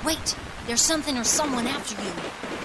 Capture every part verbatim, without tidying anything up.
Wait, there's something or someone after you.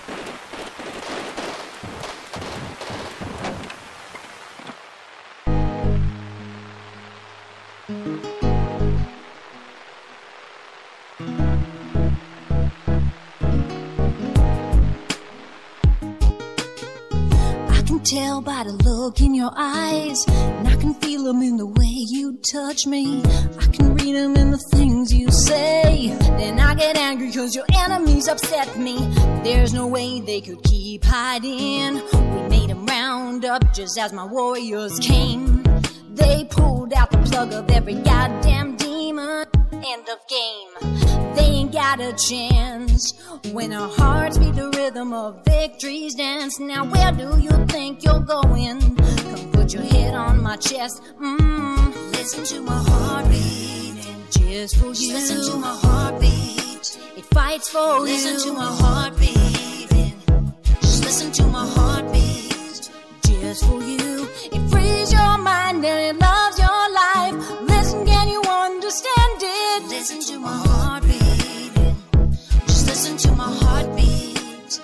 Tell by the look in your eyes, and I can feel them in the way you touch me. I can read them in the things you say. Then I get angry cause your enemies upset me. There's no way they could keep hiding. We made them round up just as my warriors came. They pulled out the plug of every goddamn demon. End of game. They ain't got a chance when our hearts beat the rhythm of victory's dance. Now where do you think you're going? Come put your head on my chest. Mm. Listen to my heart beating just for you. Listen to my heartbeat. It fights for listen you. Listen to my heart beating. Just listen to my heartbeat just for you. It frees your mind and it loves your life. Listen, can you understand it? Listen to my heart beating. Just listen to my heartbeat.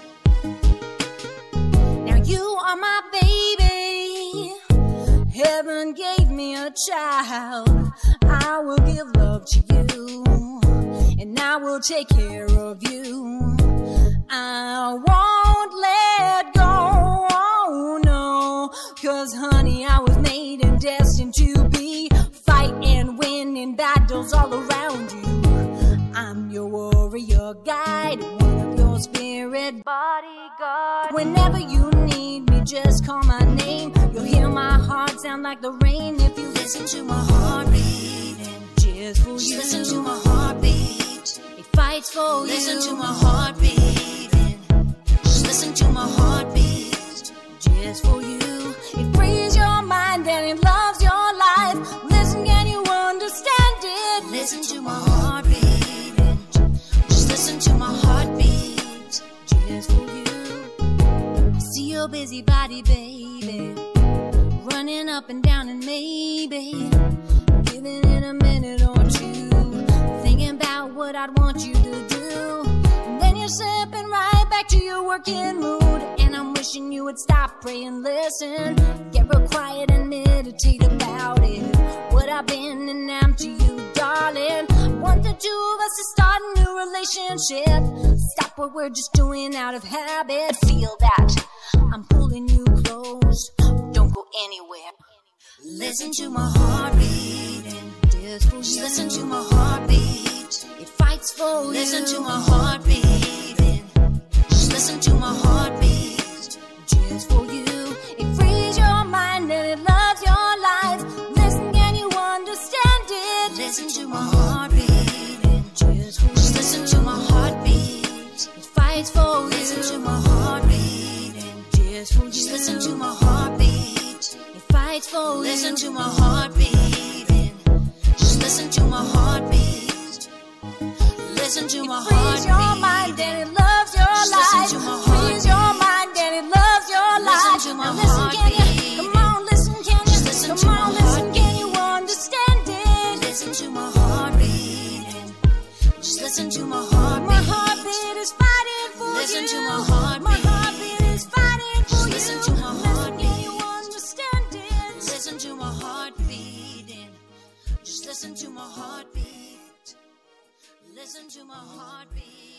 Now you are my baby. Heaven gave me a child. I will give love to you, and I will take care of you. I won't let go, oh no, cause honey, I was made and destined to be. Fight and win in battles all around you. I'm your warrior guide, one of your spirit bodyguards. Whenever you need me, just call my name. You'll hear my heart sound like the rain if you listen to my heart beating just for you. Listen to my heartbeat. It fights for you. Listen to my heart beating. Just listen to my heartbeat just for you. It frees your mind and it loves your life. Listen, can you understand it? Listen to my heart beating. Just listen to my heartbeat just for you. I see your busy body, baby, running up and down and maybe giving it a minute or two, thinking about what I'd want you to do. And then you're slipping right back to your working mood, and I'm wishing you would stop, pray and listen. Get real quiet and meditate about it. What I've been and am to you, darling. Want the two of us to start a new relationship. Stop what we're just doing out of habit. Feel that I'm pulling you close. Don't go anywhere. Listen to my heart beating. Just listen to my heartbeat. It fights for you. Listen to my heart beating. Just listen to my heartbeat just for you. It frees your mind and it loves your life. Listen, can you understand it? Listen to my heart beating just for you. Just listen to my heartbeat. It fights for you. Listen to my heart beating just for you. Just listen to my heartbeat. It fights for you. Listen to my heart beating. Just listen to my heartbeat. Listen to my heart. Frees your mind and it loves your life. Frees your mind and it loves your life. Listen to my heart. Can you? Come on, listen, can you? Listen Come on, listen, can you understand it? Listen to my heart beating. Just listen to my heart. My heartbeat is fighting for you. Listen to my heart. My heartbeat is fighting for you. Listen to my heart. Can you understand it? Listen to my heart beating. Just listen to my heartbeat. Listen to my heartbeat.